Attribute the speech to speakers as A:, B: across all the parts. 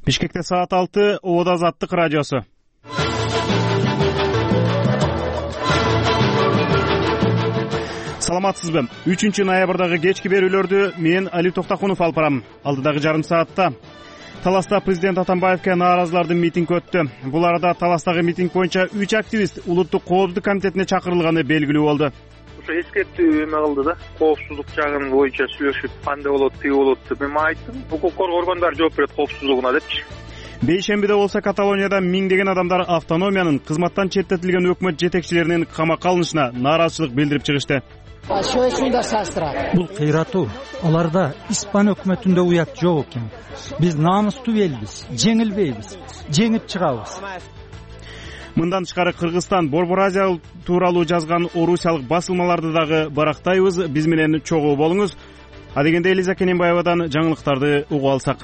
A: Бишкекте саат 6, Обод Азаттык радиосу. Саламатсызбы? 3-ноябрдагы кечки берүүлөрдү мен Али Токтакунов алып барам. Алдыдагы жарым саатта Таласта президент Атамбаевке нааразылардын митинги өттү. Бул арада Таластагы митинг боюнча 3 активист Улуттук коопсуздук комитетине чакырылганы белгилүү болду.
B: Ошо эскертүү эме кылды да, коопсуздук жагын боюнча сүйлөшүп, кандай болот, тиги болот деп мен айттым. Укук коргоо органдары жооп берет коопсуздугуна депчи.
A: Бейшембиде болсо Каталонияда миңдеген адамдар автономиянын кызматтан четтетилген өкмөт жетекчилеринин камакка алынышына нааразычылык билдирип чыгышты.
C: Бул кыйратуу. Аларда Испан өкмөтүндө уят жок экен. Биз намыстуу элбиз, жеңилбейбиз, жеңип чыгабыз.
A: Мындан тышкары Кыргызстан Борбор Азия тууралуу жазган орусиялык басылмаларды дагы барактайбыз. Биз менен чогуу болуңуз. Адегенде Элиза Кененбаевадан жаңылыктарды угуп алсак.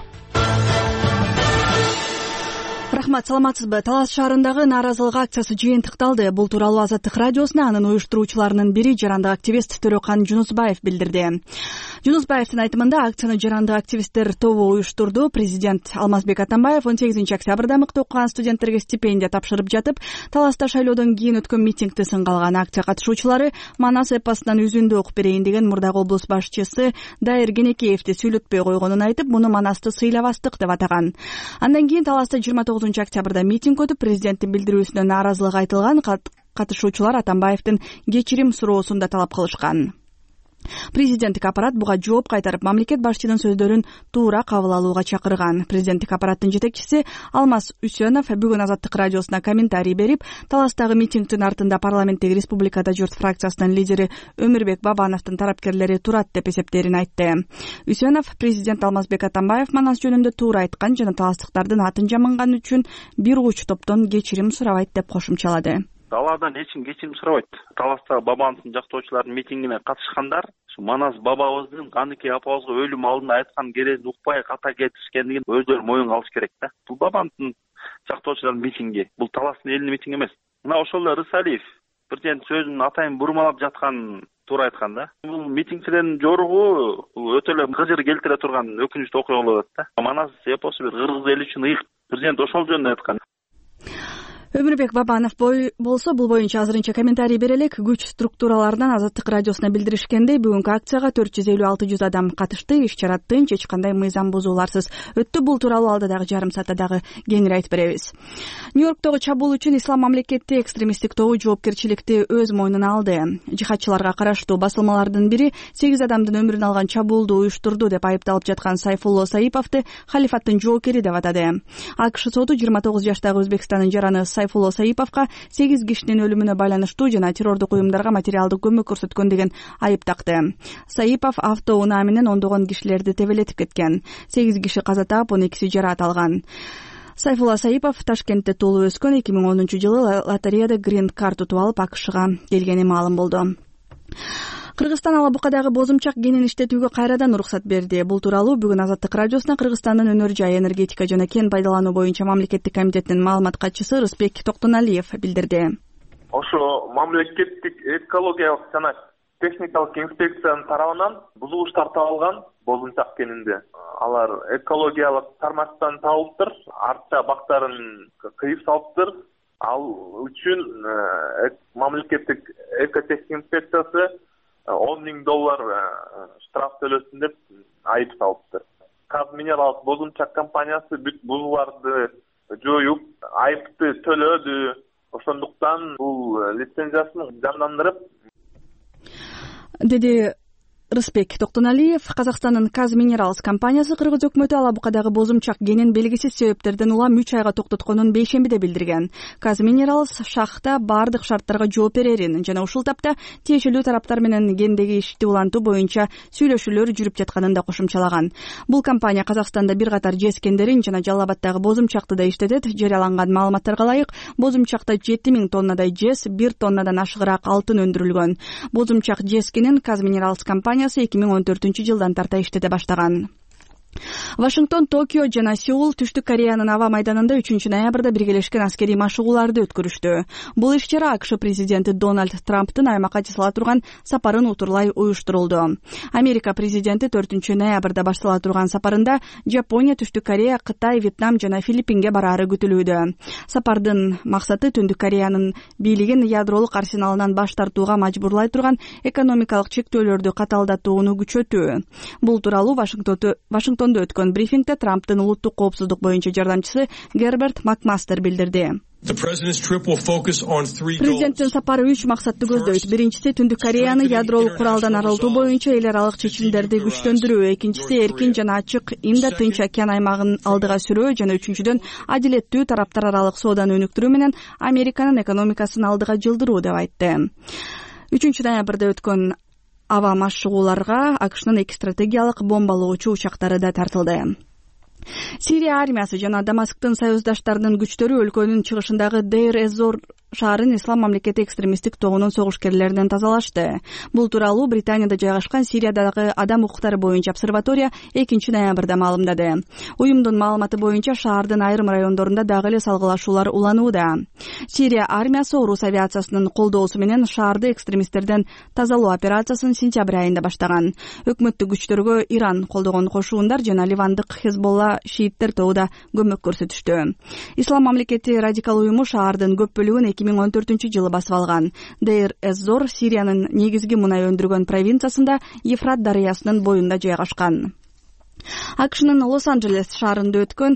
D: Рахмат, саламатсызбы? Талас шаарындагы нааразылык акциясы жыйынтыкталды. Бул тууралуу Азаттык радиосуна анын уюштуруучуларынын бири жарандык активист Төрөкан Жунусбаев билдирди. Жунусбаевдин айтымында акцияны жарандык активисттер тобу уюштурду. Президент Алмазбек Атамбаев 18 октябрда мыкты окуган студенттерге стипендия тапшырып жатып, Таласта шайлоодон кийин өткөн митингди сынга алган. Акция катышуучулары Манас эпосунан үзүндү окуп берейин деген мурдагы облус башчысы Дайыр Кенекеевди сүйлөтпөй койгонун айтып, муну Манасты сыйлабастык деп атаган. Андан кийин Таласта 29 октябрда митинг өтүп, президенттин билдирүүсүнө нааразылык айтылган. Катышуучулар Атамбаевдин кечирим суроосун да талап кылышкан. Президенттик аппарат буга жооп кайтарып, мамлекет башчынын сөздөрүн туура кабыл алууга чакырган. Президенттик аппараттын жетекчиси Алмаз Үсөнов бүгүн Азаттык радиосуна комментарий берип, Таластагы митингдин артында парламенттеги Республикада журт фракциясынын лидери Өмүрбек Бабановдун тарапкерлери турат деп эсептээрин айтты. Үсөнов президент Алмазбек Атамбаев Манас жөнүндө туура айткан жана таластыктардын атын жаманган үчүн бир уч топтон кечирим сурабайт деп кошумчалады.
B: Алардан эч ким кечирим сурабайт. Таластагы Бабановдун жактоочуларынын митингине катышкандар Манас бабабыздын Каныке апабызга өлүм алдында айткан керегин укпай ката кетишкендигин өздөрү моюнга алыш керек да. Бул Бабановдун жактоочуларынын митинги, бул Таластын элинин митинги эмес. Мына ошол эле Рысалиев президент сөзүн атайын бурмалап жаткан туура айткан да. Бул митингчилердин жоругу өтө эле кыжыр келтире турган өкүнүчтүү окуя болуп атат да. Манас эпосу бир кыргыз эли үчүн ыйык. Президент ошол жөнүндө айткан.
D: Өмүрбек Бабанов болсо бул боюнча азырынча комментарий бере элек. Күч структураларынан Азаттык радиосуна билдиришкендей, бүгүнкү акцияга 450-600 адам катышты. Иш-чара тынч, эч кандай мыйзам бузууларсыз өттү. Бул тууралуу алдыдагы жарым саатта дагы кеңири айтып беребиз. Нью-Йорктогу чабуул үчүн Ислам мамлекети экстремисттик тобу жоопкерчиликти өз мойнуна алды. Жихадчыларга караштуу басылмалардын бири 8 адамдын өмүрүн алган чабуулду уюштурду деп айыпталып жаткан Сайфулло Саиповду халифаттын жоокери деп атады. АКШ соту 29 жаштагы Өзбекстандын жараны Сайфулло Саиповго 8 кишинин өлүмүнө байланыштуу жана террордук уюмдарга материалдык көмөк көрсөткөн деген айып такты. Саипов автоунаа менен ондогон кишилерди тебелетип кеткен. 8 киши каза таап, 12 жараат алган. Сайфулло Саипов Ташкентте туулуп өскөн. 2010-жылы лотереяда грин карт утуп алып АКШга келгени маалым болду. Кыргызстан Алабукадагы бозумчак кенин иштетүүгө кайрадан уруксат берди. Бул тууралуу бүгүн Азаттык радиосуна Кыргызстандын өнөр жай энергетика жана кен пайдалануу боюнча мамлекеттик комитеттин маалымат катчысы Рысбек Токтоналиев билдирди.
E: Ошо мамлекеттик экологиялык жана техникалык инспекциянын тарабынан бузулуштар табылган бозумчак кенинде. Алар экологиялык тармактан табылыптыр, артча бактарын кыйып салыптыр. Ал үчүн мамлекеттик экотехник инспекциясы $10,000 штраф төлөсүн деп айып салыптыр. Казминералдык бозумчак компаниясы бүт бузууларды жоюп, айыпты төлөдү. Ошондуктан бул лицензиясын жандандырып, деди Рысбек Токтоналиев. Казакстандын Казминералс компаниясы Кыргыз өкмөтү Алабукадагы бозумчак кенин белгисиз себептерден улам 3 айга токтотконун бейшембиде билдирген. Казминералс шахта бардык шарттарга жооп берерин жана ушул тапта тиешелүү тараптар менен кендеги ишти улантуу боюнча сүйлөшүүлөр жүрүп жатканын да кошумчалаган. Бул компания Казакстанда бир катар жез кендерин жана Жалал Абаддагы бозумчакты да иштетет. Жарыяланган маалыматтарга ылайык, бозумчакта 7000 тоннадай жез, 1 тоннадан ашыгыраак алтын өндүрүлгөн. Бозумчак жез кенин Казминералс компаниясы 2014-жылдан тарта иштете баштаган.
D: Вашингтон, Токио жана Сеул Түштүк Кореянын аба майданында 3-ноябрда биргелешкен аскерий машыгууларды өткөрүштү. Бул иш-чара АКШ президенти Дональд Трамптын аймакка жасала турган сапарын утурлай уюштурулду. Америка президенти 4-ноябрда баштала турган сапарында Жапония, Түштүк Корея, Кытай, Вьетнам жана Филиппинге бараары күтүлүүдө. Сапардын максаты Түндүк Кореянын бийлигин ядролук арсеналынан баш тартууга мажбурлай турган экономикалык чектөөлөрдү катаалдатууну күчөтүү. Бул тууралуу Вашингтондо өткөн брифингде Трамптын улуттук коопсуздук боюнча жардамчысы Герберт Макмастер билдирди. Президенттин сапары 3 максатты көздөйт. Биринчиси Түндүк Кореяны ядролук куралдан арылтуу боюнча эл аралык чечимдерди күчтөндүрүү, экинчиси эркин жана ачык Индо-Тынч океан аймагын алдыга сүрөө жана үчүнчүдөн адилеттүү тараптар аралык сооданы өнүктүрүү менен Американын экономикасын алдыга жылдыруу деп айтты. 3-ноябрда өткөн аба машыгууларга АКШнын 2 стратегиялык бомбалоочу учактары да тартылды. Сирия армиясы жана Дамасктын союздаштарынын күчтөрү өлкөнүн чыгышындагы Дейр-эз-Зор шаарын Ислам мамлекети экстремисттик тобунун согушкерлеринен тазалашты. Бул тууралуу Британияда жайгашкан Сириядагы адам укуктары боюнча обсерватория 2-ноябрда маалымдады. Уюмдун маалыматы боюнча шаардын айрым райондорунда дагы эле салгылашуулар уланууда. Сирия армиясы орус авиациясынын колдоосу менен шаарды экстремисттерден тазалоо операциясын сентябрь айында баштаган. Өкмөттүк күчтөргө Иран колдогон кошуундар жана ливандык Хезболла шииттер тобу да көмөк көрсөтүштү. Ислам мамлекети радикал уюму шаардын көп бөлүгүн 2014-жылы басып алган. Дейр-эз-Зор Сириянын негизги мунай өндүргөн провинциясында Ефрат дарыясынын боюнда жайгашкан. АКШнын Лос-Анджелес шаарында өткөн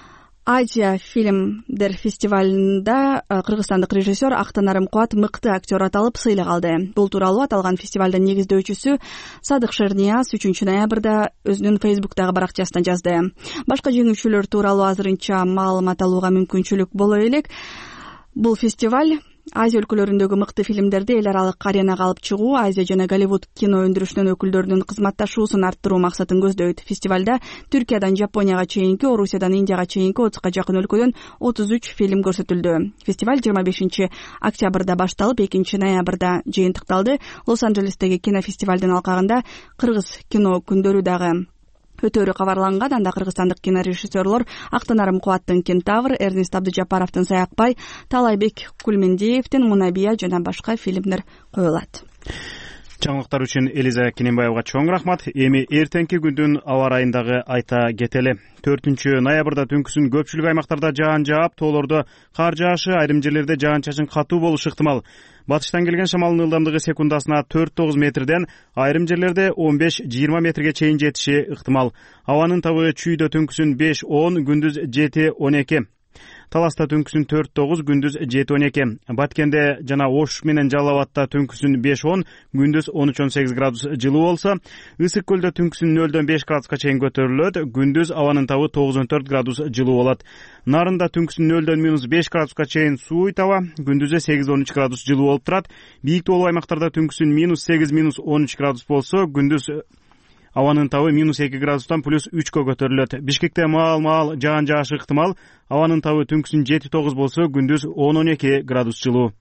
D: Азия фильмдер фестивалында кыргызстандык режиссер Актанарым Кубат мыкты актер аталып сыйлык алды. Бул тууралуу аталган фестивалдын негиздөөчүсү Садык Шернияз 3-ноябрда өзүнүн Фейсбуктагы баракчасына жазды. Башка жеңүүчүлөр тууралуу азырынча маалымат алууга мүмкүнчүлүк боло элек. Бул фестиваль Азия өлкөлөрүндөгү мыкты фильмдерди эл аралык аренага алып чыгуу, Азия жана Голливуд кино өндүрүшүнүн өкүлдөрүнүн кызматташуусун арттыруу максатын көздөйт. Фестивалда Түркиядан Жапонияга чейинки, Орусиядан Индияга чейинки 30га жакын өлкөдөн 33 фильм көрсөтүлдү. Фестиваль 25-октябрда башталып, 2-ноябрда жыйынтыкталды. Лос-Анджелестеги кинофестивалдын алкагында кыргыз кино күндөрү дагы өтөрү кабарланган. Анда кыргызстандык кинорежиссерлор Актанарым Кубаттын Кентавр, Эрнест Абдыжапаровдун Саякбай, Талайбек Кулмендиевдин Мунабия жана башка фильмдер коюлат.
A: Жаңылыктар үчүн Элиза Кененбаевга чоң рахмат. Эми эртеңки күндүн аба ырайындагы айта кетели. 4-ноябрда түнкүсүн көпчүлүк аймактарда жаан жаап, тоолордо кар жаашы, айрым жерлерде жаан-чачын катуу болушу ыктымал. Батыштан келген шамалдын ылдамдыгы секундасына 4-9 метрден, айрым жерлерде 15-20 метрге чейин жетиши ыктымал. Абанын табыгы чүйдө түнкүсүн 5-10, күндүз 7-12. Таласта түнкүсүн 4-9, күндүз 7-12. Баткенде жана Ош менен Жалал Абадта түнкүсүн 5-10, күндүз 13-18 градус жылуу болсо, Ысык көлдө түнкүсүн 0-5 градуска чейин көтөрүлөт, күндүз абанын табы 9-4 градус жылуу болот. Нарында түнкүсүн 0-5 градуска чейин сууйт аба, күндүзү 8-13 градус жылуу болуп турат. Бийик тоолуу аймактарда түнкүсүн -8-13 градус болсо, күндүз абанын табы -2 градустан +3кө көтөрүлөт. Бишкекте маал-маал жаан жаашы ыктымал. Абанын табы түнкүсүн 7-9 болсо, күндүз 10-12 градус жылуу.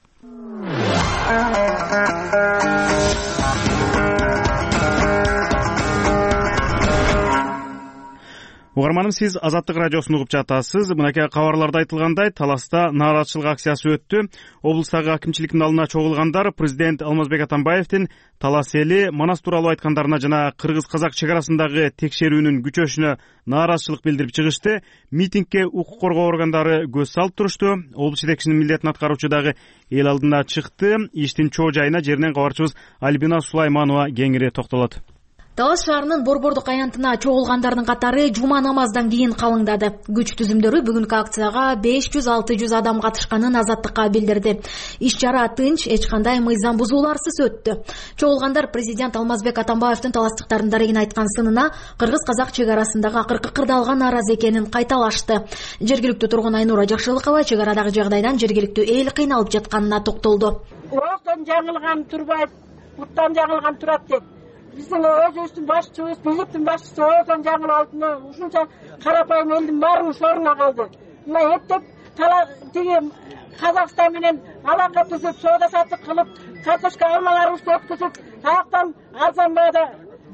A: Угарманым, сиз Азаттык радиосун угуп жатасыз. Мынакей кабарларда айтылгандай, Таласта нааразычылык акциясы өттү. Облустагы акимчиликтин алдына чогулгандар президент Алмазбек Атамбаевдин Талас эли Манас тууралуу айткандарына жана кыргыз-казак чек арасындагы текшерүүнүн күчөшүнө нааразычылык билдирип чыгышты. Митингге укук коргоо органдары көз салып турушту. Облус жетекчисинин милдетин аткаруучу дагы эл алдына чыкты. Иштин чоо жайына жеринен кабарчыбыз Альбина Сулайманова кеңири токтолот.
F: Талас шаарынын Борбордук аянтына чогулгандардын катары жума намаздан кийин калыңдады. Күч түзүмдөрү бүгүнкү акцияга 500-600 адам катышканын Азаттыкка билдирди. Иш-чара тынч, эч кандай мыйзам бузууларсыз өттү. Чогулгандар президент Алмазбек Атамбаевдин таластыктардын дарегин айткан сынына кыргыз-казак чек арасындагы акыркы кырдаалга нааразы экенин кайталашты. Жергиликтүү тургун Айнура Жакшылыкова чек арадагы жагдайдан жергиликтүү эл кыйналып жатканына токтолду.
G: Оттон жаңылган турбайт, буттан жаңылган турат деп. Биздин өзүбүздүн башчыбыз, бийликтин башчысы оозон жаңылып алдыны ушунча карапайым элдин баарынын соруна калды. Мына эптеп тиги Казакстан менен алака түзүп, соода саттык кылып, картошка алмаларыбызды өткүзүп, таяктан арзан баада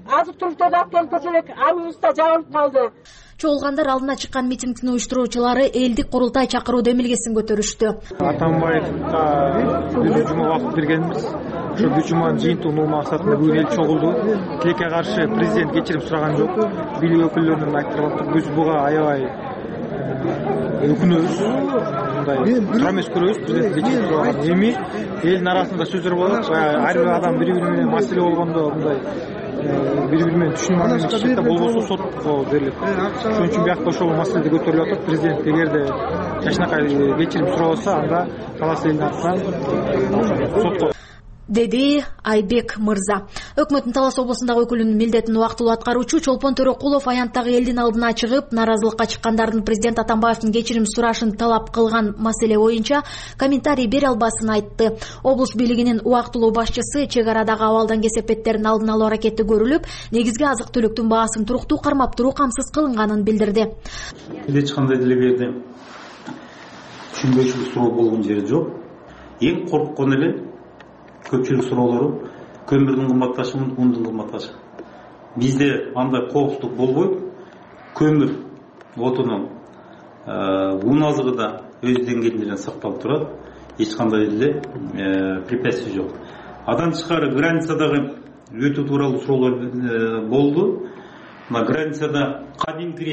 G: азык түлүктөрдү алып келип көрсөлөк, аныбыз да жабылып калды.
F: Чогулгандар алдына чыккан митингдин уюштуруучулары элдик курултай чакыруу демилгесин көтөрүштү.
H: Атамбаевка бир жума убакыт бергенбиз. Ошо бир жуманын жыйынтыгын максатында бүгүн эл чогулду. Тилекке каршы президент кечирим сураган жок. Бийлик өкүлдөрүнөн айтып атып, биз буга аябай өкүнөбүз. Мындай туура эмес көрөбүз. Президент кечирим сураган. Эми элдин арасында сөздөр болот. Ар бир адам бири-бири менен маселе болгондо мындай бири-бири менен түшүнүк чыкса болбосо сотко берилет. Ошон үчүн биякта ошол маселе көтөрүлүп атат. Президент эгерде жакшынакай кечирим сурабаса, анда талас элдин атынан сотко,
F: деди Айбек мырза. Өкмөттүн Талас облусундагы өкүлүнүн милдетин убактылуу аткаруучу Чолпон Төрөкулов аянттагы элдин алдына чыгып, нааразылыкка чыккандардын президент Атамбаевдин кечирим сурашын талап кылган маселе боюнча комментарий бере албасын айтты. Облус бийлигинин убактылуу башчысы чек арадагы абалдан кесепеттерин алдын алуу аракети көрүлүп, негизги азык-түлүктүн баасын туруктуу кармап туруу камсыз кылынганын билдирди.
I: Эч кандай деле берди түшүнбөчүлүк суроо болгон жери жок. Эң корккон эле көпчүлүк суроолору көмүрдүн кымбатташы, ундун кымбатташы. Бизде андай коопсуздук болбойт. Көмүр отунун ун азыгы да өз деңгээлинде сакталып турат. Эч кандай эле препятствий жок. Андан тышкары границадагы өтүү тууралуу суроолор болду. Мына границада кадимки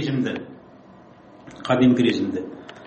I: режимде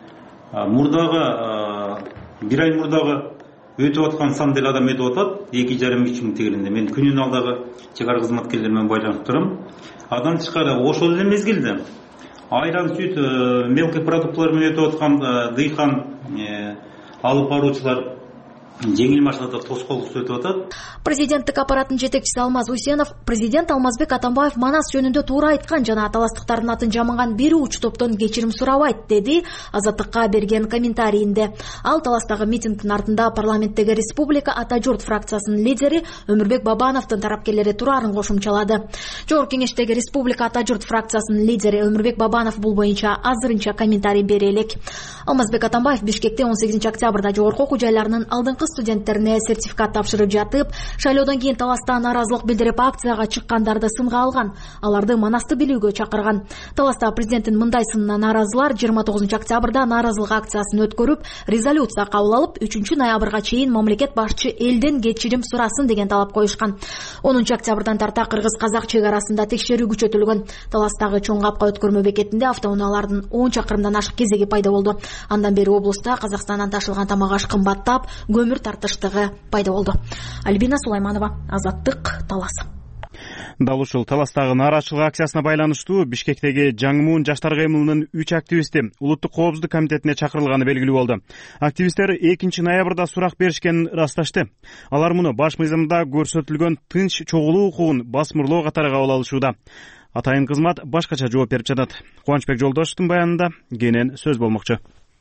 I: мурдагы бир ай мурдагы өтүп аткан сан деле адам өтүп атат, 2,5-3 миң тегеринде. Мен күнүнө алдагы чек ара кызматкерлер менен байланып турам. Андан тышкары ошол эле мезгилде айран, сүт, мелкий продуктлар менен өтүп аткан дыйкан алып баруучулар жеңил машинада тоскоолсуз өтүп атат.
F: Президенттик аппараттын жетекчиси Алмаз Усенов президент Алмазбек Атамбаев Манас жөнүндө туура айткан жана таластыктардын атын жаманган бир уч топтон кечирим сурабайт, деди Азаттыкка берген комментарийинде. Ал Таластагы митингдин артында парламенттеги Республика Ата журт фракциясынын лидери Өмүрбек Бабановдун тарапкерлери турарын кошумчалады. Жогорку кеңештеги Республика Ата журт фракциясынын лидери Өмүрбек Бабанов бул боюнча азырынча комментарий бере элек. Алмазбек Атамбаев Бишкекте 18 октябрда жогорку окуу жайларынын алдыңкы студенттерине сертификат тапшырып жатып, шайлоодон кийин Таласта нааразылык билдирип акцияга чыккандарды сынга алган, аларды Манасты билүүгө чакырган. Таласта президенттин мындай сынына нааразылар 29 октябрда нааразылык акциясын өткөрүп, резолюция кабыл алып, 3 ноябрга чейин мамлекет башчы элден кечирим сурасын деген талап коюшкан. 10 октябрдан тарта кыргыз-казак чек арасында текшерүү күчөтүлгөн. Таластагы чоң капка өткөрмө бекетинде автоунаалардын 10 чакырымдан ашык кезеги пайда болду. Андан бери облуста Казакстандан ташылган тамак аш кымбаттап, көмүр тартыштыгы пайда болду. Альбина Сулайманова, Азаттык, Талас.
A: Дал ушул Таластагы нааразычылык акциясына байланыштуу Бишкектеги Жаңмуун жаштар кыймылынын 3 активисти Улуттук коопсуздук комитетине чакырылганы белгилүү болду. Активисттер 2 ноябрда сурак беришкенин ырасташты. Алар муну баш мыйзамда көрсөтүлгөн тынч чогулуу укугун басмырлоо катары кабыл алышууда. Атайын кызмат башкача жооп берип жатат. Кубанычбек Жолдошевдун баянында кенен сөз болмокчу.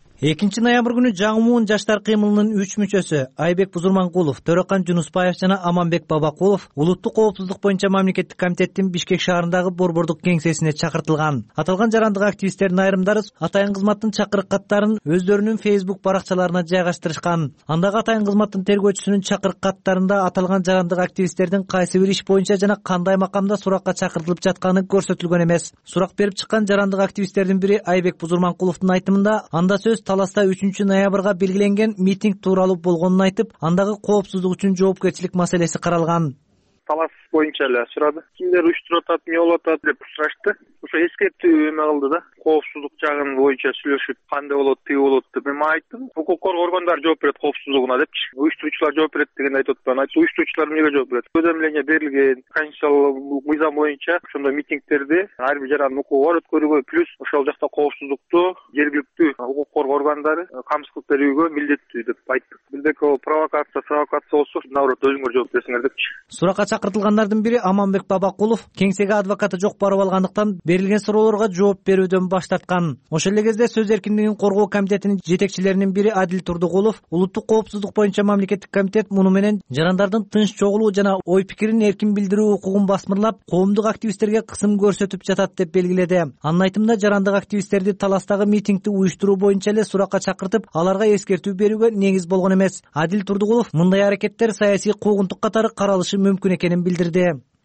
C: 2 ноябрь күнү Жаңмуун жаштар кыймылынын 3 мүчөсү Айбек Бузурманкулов, Төрөкан Жунусбаев жана Аманбек Бабакулов улуттук коопсуздук боюнча мамлекеттик комитеттин Бишкек шаарындагы борбордук кеңсесине чакыртылган. Аталган жарандык активисттердин айрымдары атайын кызматтын чакырык каттарын өздөрүнүн Facebook баракчаларына жайгаштырышкан. Андагы атайын кызматтын тергөөчүсүнүн чакырык каттарында аталган жарандык активисттердин кайсы бир иш боюнча жана кандай макамда суракка чакыртылып жатканы көрсөтүлгөн эмес. Сурак берип чыккан жарандык активисттердин бири Айбек Бузурманкуловдун айтымында анда сөз Таласта 3 ноябрга белгиленген митинг тууралуу болгонун айтып, андагы коопсуздук үчүн жоопкерчилик маселеси каралган.
H: Талас боюнча эле сурады. Кимдер уюштуруп атат, эмне болуп атат деп сурашты. Ошо эскертүү эме кылды да. Коопсуздук жагын боюнча сүйлөшүп, кандай болот, тиги болот деп мен айттым. Укук коргоо органдары жооп берет коопсуздугуна депчи. Уюштуруучулар жооп берет дегенди айтып атпаймын. Айтты, уюштуруучулар эмнеге жооп берет? Өзөмөлөнгө берилген конституциялык мыйзам боюнча ошондой митингтерди ар бир жарандын укугу бар өткөрүүгө, плюс ошол жакта коопсуздукту жергиликтүү укук коргоо органдары камсыз кылып берүүгө милдеттүү деп айттык. Бирдеки провокация болсо, наоборот өзүңөр жооп берсиңер депчи.
C: Суракка чакыртылгандардын бири Аманбек Бабакулов кеңсеге адвокаты жок барып алгандыктан берилген суроолорго жооп берүүдөн баш тарткан. Ошол эле кезде сөз эркиндигин коргоо комитетинин жетекчилеринин бири Адил Турдугулов улуттук коопсуздук боюнча мамлекеттик комитет муну менен жарандардын тынч чогулуу жана ой пикирин эркин билдирүү укугун басмырлап, коомдук активисттерге кысым көрсөтүп жатат деп белгиледи. Анын айтымында жарандык активисттерди Таластагы митингди уюштуруу боюнча эле суракка чакыртып, аларга эскертүү берүүгө негиз болгон эмес. Адил Турдугулов мындай аракеттер саясий куугунтук катары каралышы мүмкүн экенин билдирди.
H: Анткени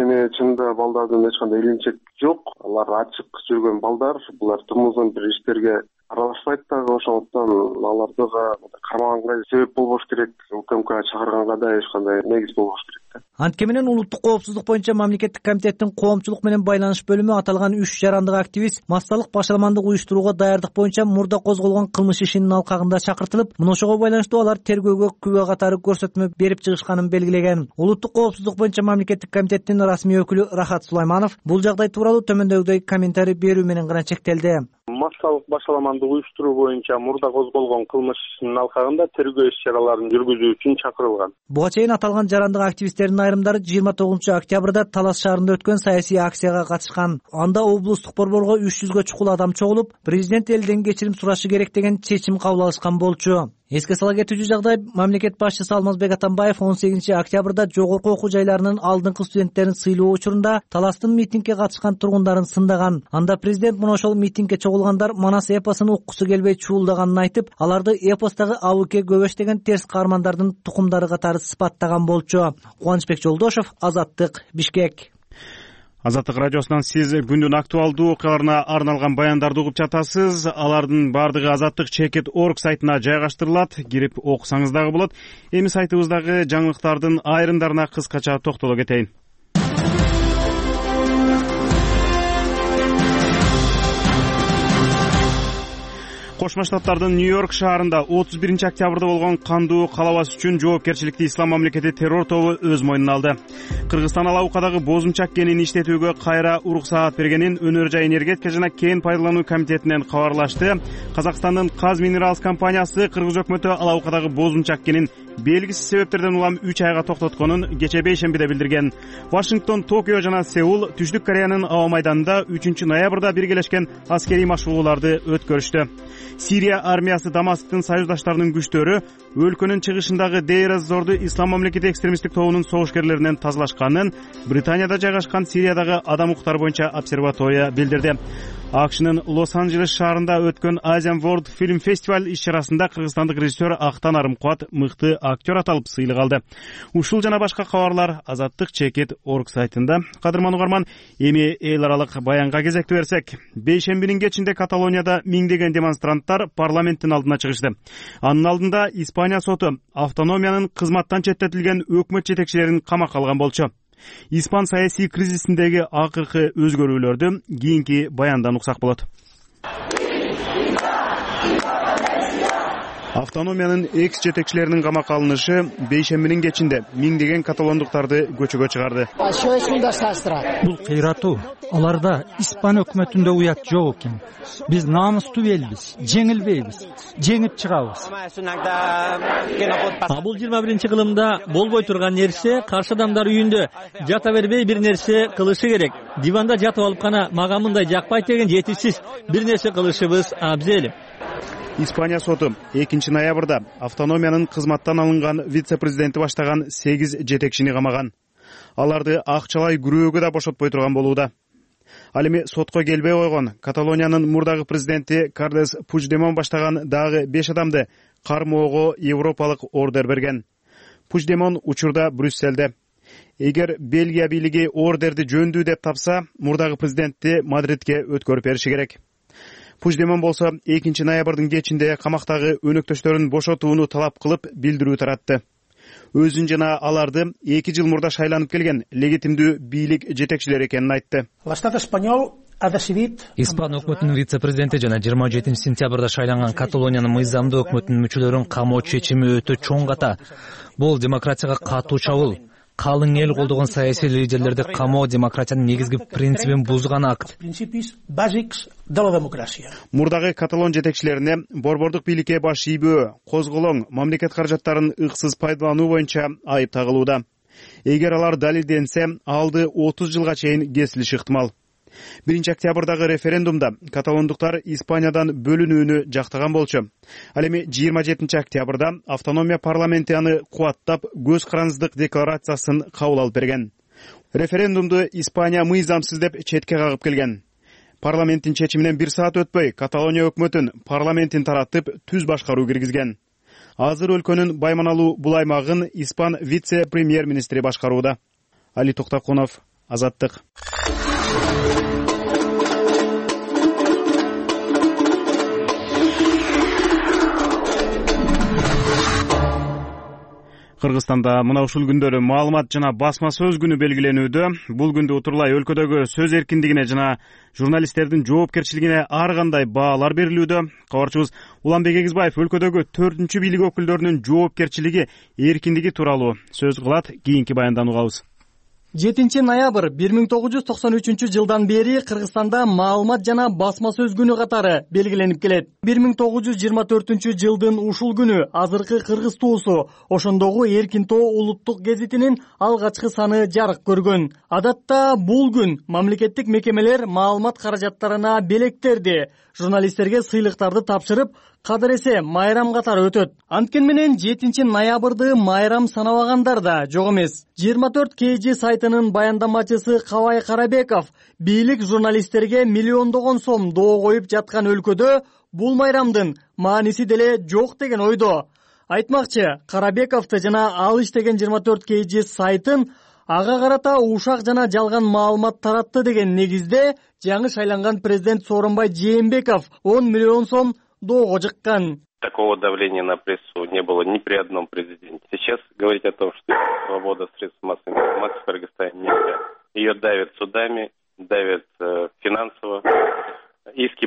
J: эми чынында балдардын эч кандай илинчеги жок, алар ачык жүргөн балдар, булар тумузун бир иштерге аралашпайт дагы, ошондуктан аларды кармаганга себеп болбош керек, УКМК чыгарганга да эч кандай негиз болбош керек да.
C: Анткени менен улуттук коопсуздук боюнча мамлекеттик комитеттин коомчулук менен байланыш бөлүмү аталган 3 жарандык активист массалык башаламандык уюштурууга даярдык боюнча мурда козголгон кылмыш ишинин алкагында чакыртылып, мына ошого байланыштуу алар тергөөгө күбө катары көрсөтмө берип чыгышканын белгилеген. Улуттук коопсуздук боюнча мамлекеттик комитеттин расмий өкүлү Рахат Сулайманов бул жагдай тууралуу төмөндөгүдөй комментарий берүү менен гана чектелди.
H: Массалык башаламандык уюштуруу боюнча мурда козголгон кылмыш ишинин алкагында тергөө иш-чараларын жүргүзүү үчүн чакырылган.
C: Буга чейин аталган жарандык активисттердин айрымдары 29 октябрда Талас шаарында өткөн саясий акцияга катышкан. Анда облустук борборго 300гө чукул адам чогулуп, президент элден кечирим сурашы керек деген чечим кабыл алышкан болчу. Эске сала кетүүчү жагдай, мамлекет башчысы Алмазбек Атамбаев 18 октябрда жогорку окуу жайларынын алдыңкы студенттерин сыйлоо учурунда Таластын митингге катышкан тургундарын сындаган. Анда президент мына ошол митингге чогулгандар Манас эпосун уккусу келбей чуулдаганын айтып, аларды эпостагы Абыке Көбөш деген терс каармандардын тукумдары катары сыпаттаган болчу. Кубанычбек Жолдошов, Азаттык, Бишкек.
A: Азаттык радиосунан сиз күндүн актуалдуу окуяларына арналган баяндарды угуп жатасыз. Алардын бардыгы Azattik.org сайтына жайгаштырылат. Кирип окусаңыз дагы болот. Эми сайтыбыздагы жаңылыктардын айрымдарына кыскача токтоло кетейин. Кошмо Штаттардын Нью-Йорк шаарында 31 октябрда болгон кандуу калабас үчүн жоопкерчиликти Ислам мамлекети террор тобу өз мойнуна алды. Кыргызстан алабукадагы бозумчак кенин иштетүүгө кайра уруксаат бергенин Өнөр жай энергетика жана кен пайдалануу комитетинен кабарлашты. Казакстандын Казминералс компаниясы Кыргыз өкмөтү алабукадагы бозумчак кенин белгисиз себептерден улам 3 айга токтотконун кече бейшембиде билдирген. Вашингтон, Токио жана Сеул Түштүк Кореянын аба майданында 3 ноябрда биргелешкен аскерий машыгууларды өткөрүштү. Сирия армиясы Дамасктын союздаштарынын күчтөрү өлкөнүн чыгышындагы Дейр-эз-Зорду Ислам мамлекети экстремисттик тобунун согушкерлеринен тазалашканын Британияда жайгашкан Сириядагы адам укуктары боюнча обсерватория билдирди. АКШнын Лос-Анджелес шаарында өткөн Asian World Film Festival иш-чарасында кыргызстандык режиссер Актан Арымкулат мыкты актер аталып сыйлык алды. Ушул жана башка кабарлар Azattik.org сайтында. Кадырман угарман, эми эл аралык баянга кезекти берсек, бейшембинин кечинде Каталонияда миңдеген демонстранттар парламенттин алдына чыгышты. Анын алдында Испания соту автономиянын кызматтан четтетилген өкмөт жетекчилерин камакка алган болчу. Испан саясий кризисиндеги акыркы өзгөрүүлөрдү кийинки баяндан уксак болот. Автономиянын экс жетекчилеринин камакка алынышы бейшембинин кечинде миңдеген каталондуктарды көчөгө чыгарды.
K: Бул кыйратуу. Аларда Испан өкмөтүндө уят жок экен. Биз намыстуу элбиз, жеңилбейбиз, жеңип чыгабыз.
L: Бул 21-кылымда болбой турган нерсе каршы адамдар үйүндө жата бербей бир нерсе кылышы керек. Диванда жатып алып гана мага мындай жакпайт деген жетишсиз бир нерсе кылышыбыз абзел.
A: Испания соту 2 ноябрда автономиянын кызматтан алынган вице-президенти баштаган 8 жетекчини камаган. Аларды акчалай күрөөгө да бошотпой турган болууда. Ал эми сотко келбей койгон Каталониянын мурдагы президенти Карлес Пучдемон баштаган дагы 5 адамды кармоого европалык ордер берген. Пучдемон учурда Брюсселде. Эгер Бельгия бийлиги ордерди жөндүү деп тапса, мурдагы президентти Мадридке өткөрүп бериши керек. Пучдемон болсо 2 ноябрдын кечинде камактагы өнөктөштөрүн бошотууну талап кылып билдирүү таратты. Өзүн жана аларды 2 жыл мурда шайланып келген легитимдүү бийлик жетекчилери экенин айтты.
L: Испан өкмөтүнүн вице-президенти жана 27 сентябрда шайланган Каталониянын мыйзамдуу өкмөтүнүн мүчөлөрүн камоо чечими өтө чоң ката. Бул демократияга катуу чабуул. Калың эл колдогон саясий лидерлерди камоо демократиянын негизги принцибин бузган акт.
A: Мурдагы каталон жетекчилерине борбордук бийликке баш ийбөө, козголоң, мамлекет каражаттарын ыксыз пайдалануу боюнча айып тагылууда. Эгер алар далилденсе, алды 30 жылга чейин кесилиши ыктымал. 1 октябрдагы референдумда каталондуктар Испаниядан бөлүнүүнү жактаган болчу. Ал эми 27 октябрда автономия парламенти аны кубаттап көз карандыздык декларациясын кабыл алып берген. Референдумду Испания мыйзамсыз деп четке кагып келген. Парламенттин чечиминен 1 саат өтпөй Каталония өкмөтүн парламенттин таратып түз башкаруу киргизген. Азыр өлкөнүн байманалуу бул аймагын Испан вице-премьер-министри башкарууда. Али Токтакунов, Азаттык. Кыргызстанда мына ушул күндөрү маалымат жана басма сөз күнү белгиленүүдө. Бул күндү утурлай өлкөдөгү сөз эркиндигине жана журналисттердин жоопкерчилигине ар кандай баалар берилүүдө. Кабарчыбыз Уланбек Эгизбаев өлкөдөгү 4-чү бийлик өкүлдөрүнүн жоопкерчилиги, эркиндиги тууралуу сөз кылат. Кийинки баяндан угабыз.
M: 7 ноябрь 1993 жылдан бери Кыргызстанда маалымат жана басма сөз күнү катары белгиленип келет. 1924 жылдын ушул күнү азыркы Кыргыз туусу ошондогу Эркин тоо улуттук гезитинин алгачкы саны жарык көргөн. Адатта бул күн мамлекеттик мекемелер маалымат каражаттарына белектерди, журналисттерге сыйлыктарды тапшырып, кадыр эсе майрам катары өтөт. Анткени менен 7 ноябрды майрам санабагандар да жок эмес. 24 KG сайтынын баяндамачысы Кабай Карабеков бийлик журналисттерге миллиондогон сом доо коюп жаткан өлкөдө бул майрамдын мааниси деле жок деген ойдо. Айтмакчы, Карабековду жана ал иштеген 24 KG сайтын ага карата ушак жана жалган маалымат таратты деген негизде жаңы шайланган президент Сооронбай Жээнбеков 10 миллион сом доо жыккан.
N: Такого давления на прессу не было ни при одном президенте. Сейчас говорить о том, что свобода средств массовой информации в Кыргызстане нельзя. Ее давят судами, давят финансово. Иски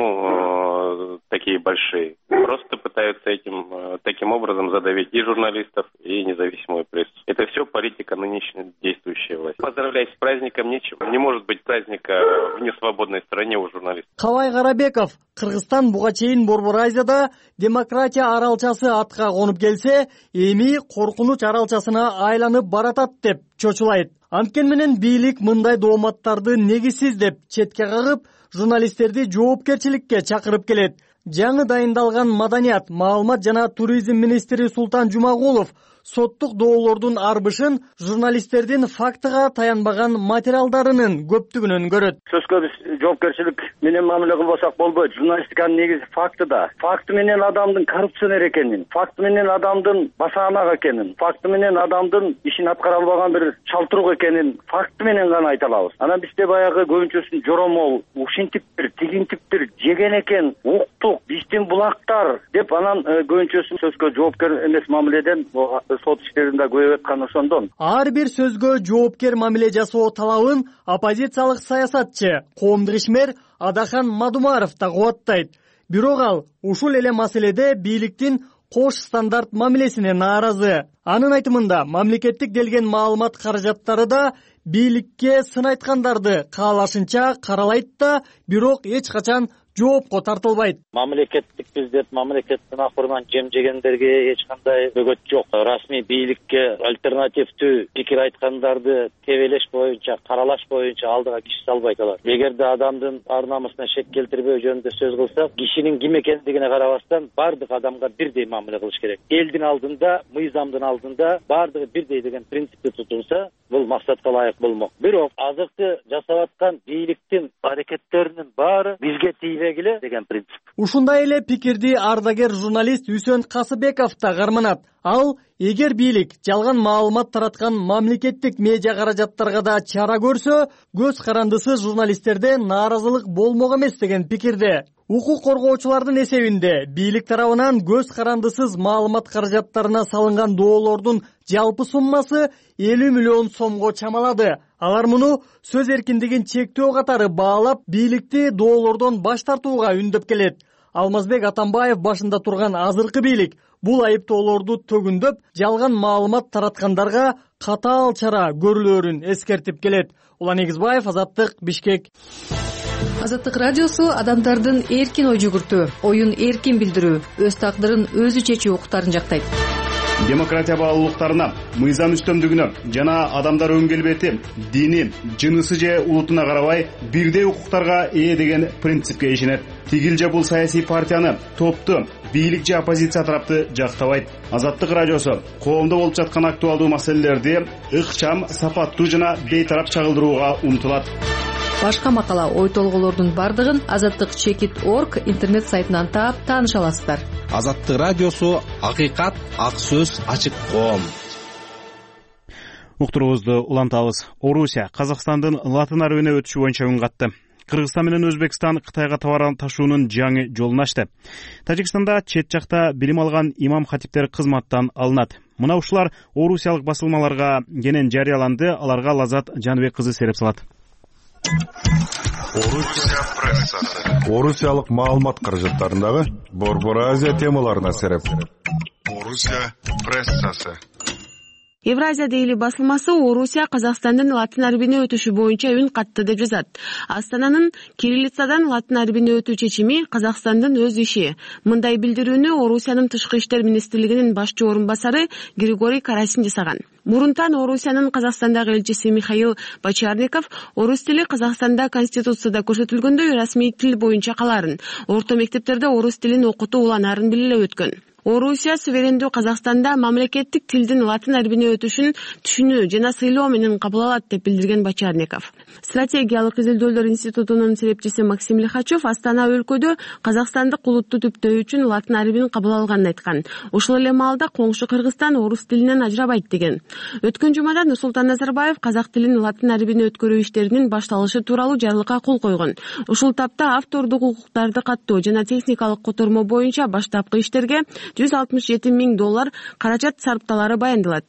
N: почему такие большие? Просто пытаются таким образом задавить и журналистов, и независимую прессу. Это все политика нынешней действующей власти. Поздравлять с праздником нечего. Не может быть праздника в несвободной стране у журналистов.
M: Кабай Карабеков, Кыргызстан буга чейин Борбор Азияда демократия аралчасы атка конуп келсе, эми коркунуч аралчасына айланып баратат деп чочулайт. Анткени менен бийлик мындай дооматтарды негизсиз деп четке кагып, журналисттерди жоопкерчиликке чакырып келет. Жаңы дайындалган маданият, маалымат жана туризм министри Султан Жумагулов соттук доолордун арбышын журналисттердин фактыга таянбаган материалдарынын көптүгүнөн көрөт.
O: Сөзгө биз жоопкерчилик менен мамиле кылбасак болбойт. Журналистиканын негизи фактыда. Факты менен адамдын коррупционер экенин, факты менен адамдын басаанак экенин, факты менен адамдын ишин аткара албаган бир чалтырук экенин факты менен гана айта алабыз. Анан бизде баягы көбүнчөсүн жоромол, ушинтиптир, тигинтиптир, жеген экен, уктук, биздин булактар деп анан көбүнчөсүн сөзгө жоопкер эмес мамиледен сот иштеринде көбөйүп аткан ошондон.
M: Ар бир сөзгө жоопкер мамиле жасоо талабын оппозициялык саясатчы, коомдук ишмер Адахан Мадумаров да кубаттайт. Бирок ал ушул эле маселеде бийликтин кош стандарт мамилесине нааразы. Анын айтымында мамлекеттик делген маалымат каражаттары да бийликке сын айткандарды каалашынча каралайт да, бирок эч качан жоопко тартылбайт.
P: Мамлекеттик биздеп мамлекеттин акырынан жем жегендерге эч кандай бөгөт жок. Расмий бийликке альтернативдүү пикир айткандарды тебелеш боюнча, каралаш боюнча алдыга киши салбайт алар. Эгерде адамдын ар намысына шек келтирбөө жөнүндө сөз кылсак, кишинин ким экендигине карабастан бардык адамга бирдей мамиле кылыш керек. Элдин алдында, мыйзамдын алдында бардыгы бирдей деген принципти тутулса, бул максатка ылайык болмок. Бирок азыркы жасап аткан бийликтин аракеттеринин баары бизге тийбегиле деген принцип.
M: Ушундай эле пикирди ардагер журналист Үсөн Касыбеков да карманат. Ал эгер бийлик жалган маалымат тараткан мамлекеттик медиа каражаттарга да чара көрсө, көз карандысыз журналисттерде нааразылык болмок эмес деген пикирде. Укук коргоочулардын эсебинде бийлик тарабынан көз карандысыз маалымат каражаттарына салынган доолордун жалпы суммасы 50 миллион сомго чамалады. Алар муну сөз эркиндигин чектөө катары баалап, бийликти доолордон баш тартууга үндөп келет. Алмазбек Атамбаев башында турган азыркы бийлик бул айыптоолорду төгүндөп, жалган маалымат тараткандарга катаал чара көрүлөрүн эскертип келет. Улан Эгизбаев, Азаттык, Бишкек.
Q: Азаттык радиосу адамдардын эркин ой жүгүртүү, оюн эркин билдирүү, өз тагдырын өзү чечүү укуктарын жактайт.
A: Демократия баалуулуктарына, мыйзам үстөмдүгүнө жана адамдар өң келбети, дини, жынысы же улутуна карабай бирдей укуктарга ээ деген принципке ишенет. Тигил же бул саясий партияны, топту, бийлик же оппозиция тарапты жактабайт. Азаттык радиосу коомдо болуп жаткан актуалдуу маселелерди ыкчам, сапаттуу жана бейтарап чагылдырууга умтулат.
Q: Башка макала, ой толголордун бардыгын azattik.org интернет сайтынан таап тааныша аласыздар.
R: Азаттык радиосу акыйкат, ак сөз, ачык коом.
A: уктуруубузду улантабыз. Орусия Казакстандын латын арбине өтүшү боюнча үн катты. Кыргызстан менен Өзбекстан Кытайга товар ташуунун жаңы жолун ачты. Тажикстанда чет жакта билим алган имам хатиптер кызматтан алынат. Мына ушулар орусиялык басылмаларга кенен жарыяланды. Аларга Лазат Жаныбек кызы сереп салат.
R: Орусия прессасы. Орусиялык маалымат каражаттарындагы Борбор Азия темаларына сереп. Орусия прессасы.
S: Евразия дейли басылмасы Орусия Казакстандын латын арбине өтүшү боюнча үн катты деп жазат. Астананын кириллицадан латын арбине өтүү чечими Казакстандын өз иши. Мындай билдирүүнү Орусиянын тышкы иштер министрлигинин башчы орун басары Григорий Карасин жасаган. Мурунтан Орусиянын Казакстандагы элчиси Михаил Бочарников орус тили Казакстанда конституцияда көрсөтүлгөндөй расмий тил боюнча каларын, орто мектептерде орус тилин окутуу уланарын белгилеп өткөн. Орусия суверендүү Казакстанда мамлекеттик тилдин латын арбине өтүшүн түшүнүү жана сыйлоо менен кабыл алат деп билдирген Бочарников. Стратегиялык изилдөөлөр институтунун серепчиси Максим Лихачев Астана өлкөдө казакстандык улутту түптөө үчүн латын арбин кабыл алганын айткан. Ошол эле маалда коңшу Кыргызстан орус тилинен ажырабайт деген. Өткөн жумада Нурсултан Назарбаев казак тилин латын арбине өткөрүү иштеринин башталышы тууралуу жарлыкка кол койгон. Ушул тапта автордук укуктарды каттоо жана техникалык котормо боюнча баштапкы иштерге $167 миң каражат сарпталары баяндалат.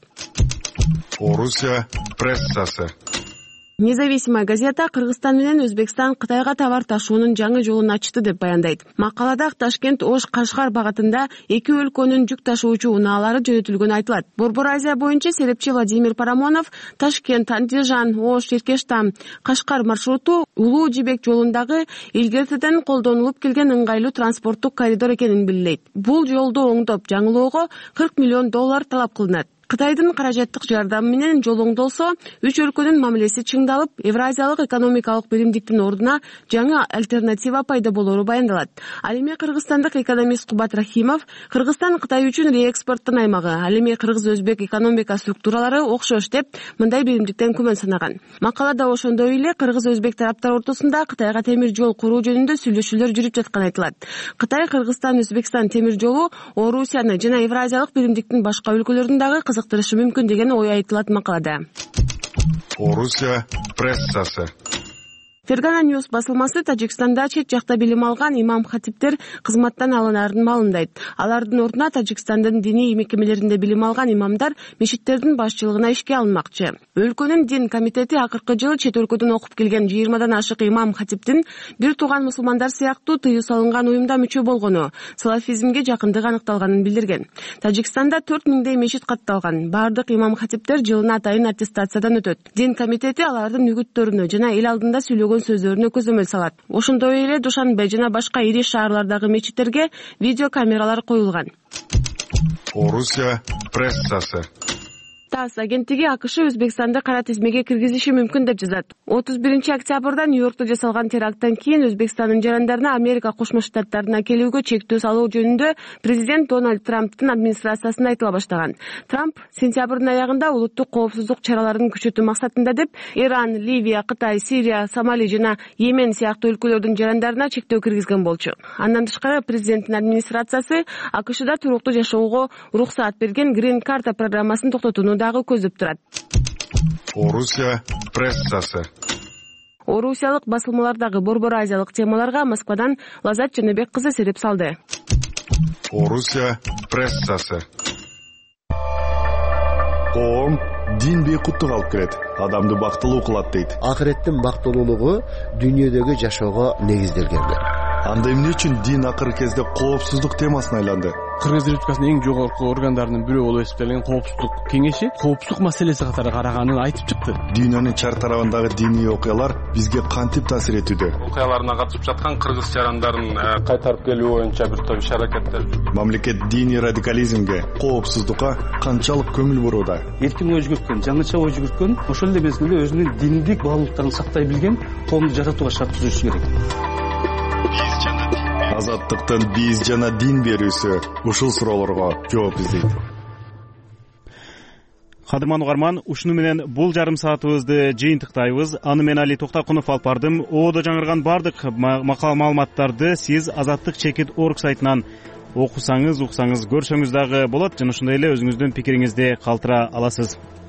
R: Орусия прессасы.
S: Независимая газета Кыргызстан менен Өзбекстан Кытайга товар ташуунун жаңы жолун ачты деп баяндайт. Макалада Ташкент Ош Кашкар багытында эки өлкөнүн жүк ташуучу унаалары жөнөтүлгөнү айтылат. Борбор Азия боюнча серепчи Владимир Парамонов Ташкент, Андижан, Ош, Иркештам, Кашкар маршруту Улуу Жибек жолундагы илгертеден колдонулуп келген ыңгайлуу транспорттук коридор экенин билдирет. Бул жолду оңдоп жаңылоого $40 миллион талап кылынат. Кытайдын каражаттык жардамы менен жол оңдолсо, үч өлкөнүн мамилеси чыңдалып, Евразиялык экономикалык биримдиктин ордуна жаңы альтернатива пайда болору баяндалат. Ал эми кыргызстандык экономист Кубат Рахимов Кыргызстан Кытай үчүн реэкспорттун аймагы, ал эми кыргыз-өзбек экономика структуралары окшош деп мындай биримдиктен күмөн санаган. Макалада ошондой эле кыргыз-өзбек тараптар ортосунда Кытайга темир жол куруу жөнүндө сүйлөшүүлөр жүрүп жатканы айтылат. Кытай Кыргызстан-Өзбекстан темир жолу Орусияны жана Евразиялык биримдиктин башка өлкөлөрүн дагы кызыктырышы мүмкүн деген ой айтылат макалада.
R: Орусия прессасы.
S: Фергана Ньюс басылмасы Тажикстанда чет жакта билим алган имам хатиптер кызматтан алынарын маалымдайт. Алардын ордуна Тажикстандын диний мекемелеринде билим алган имамдар мешиттердин башчылыгына ишке алынмакчы. Өлкөнүн дин комитети акыркы жылы чет өлкөдөн окуп келген 20дан ашык имам хатиптин бир тууган мусулмандар сыяктуу тыюу салынган уюмда мүчө болгону, салафизмге жакындыгы аныкталганын билдирген. Тажикстанда 4 миңдей мешит катталган. Бардык имам хатиптер жылына атайын аттестациядан өтөт. Дин комитети алардын үгүттөрүнө жана эл алдында сүйлөгөн сөздөрүнө көзөмөл салат. Ошондой эле Душанбе жана башка ири шаарлардагы мечиттерге видео камералар коюлган.
R: Орусия прессасы.
S: ТАСС агенттиги АКШ Өзбекстанды кара тизмеге киргизиши мүмкүн деп жазат. 31 октябрда Нью-Йоркто жасалган теракттан кийин Өзбекстандын жарандарына Америка Кошмо Штаттарына келүүгө чектөө салуу жөнүндө президент Дональд Трамптын администрациясына айтыла баштаган. Трамп сентябрдын аягында улуттук коопсуздук чараларын күчөтүү максатында деп Иран, Ливия, Кытай, Сирия, Сомали жана Йемен сыяктуу өлкөлөрдүн жарандарына чектөө киргизген болчу. Андан тышкары президенттин администрациясы АКШда туруктуу жашоого уруксаат берген Green Card программасын токтотууну дагы көздөп турат.
R: Орусия прессасы.
S: Орусиялык басылмалардагы борбор азиялык темаларга Москвадан Лазат Жаныбек кызы сереп салды.
R: Орусия прессасы. Коом дин бейкуттук алып келет, адамды бактылуу кылат дейт.
T: Акыреттин бактылуулугу дүйнөдөгү жашоого негизделген.
R: Анда эмне үчүн дин акыркы кезде коопсуздук темасына айланды?
U: Кыргыз Республикасынын эң жогорку органдарынын бирөө болуп эсептелген коопсуздук кеңеши коопсуздук маселеси катары караганын айтып чыкты.
R: Дүйнөнүн чар тарабындагы диний окуялар бизге кантип таасир этүүдө?
U: Окуяларына катышып жаткан кыргыз жарандарын кайтарып келүү боюнча бир топ иш-аракеттер.
R: Мамлекет диний радикализмге, коопсуздукка канчалык көңүл бурууда?
U: Эркин ой жүгүрткөн, жаңыча ой жүгүрткөн, ошол эле мезгилде өзүнүн диндик баалуулуктарын сактай билген коомду жаратууга шарт түзүшү керек.
R: Азаттыктын биз жана дин берүүсү ушул суроолорго жооп издейт.
A: Кадырман угарман, ушуну менен бул жарым саатыбызды жыйынтыктайбыз. Аны мен Али Токтакунов алып бардым. Оодо жаңырган бардык макал маалыматтарды сиз Азаттык.org сайтынан окусаңыз, уксаңыз, көрсөңүз дагы болот. Жана ошондой эле өзүңүздүн пикириңизди калтыра аласыз.